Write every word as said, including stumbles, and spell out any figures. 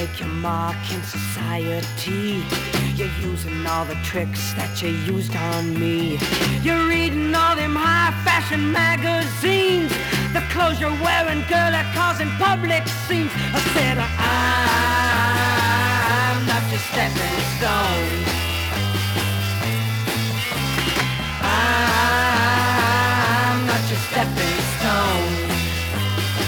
make your mark in society. You're using all the tricks that you used on me. You're reading all them high-fashion magazines. The clothes you're wearing, girl, are causing public scenes. I said, I'm not your stepping stone.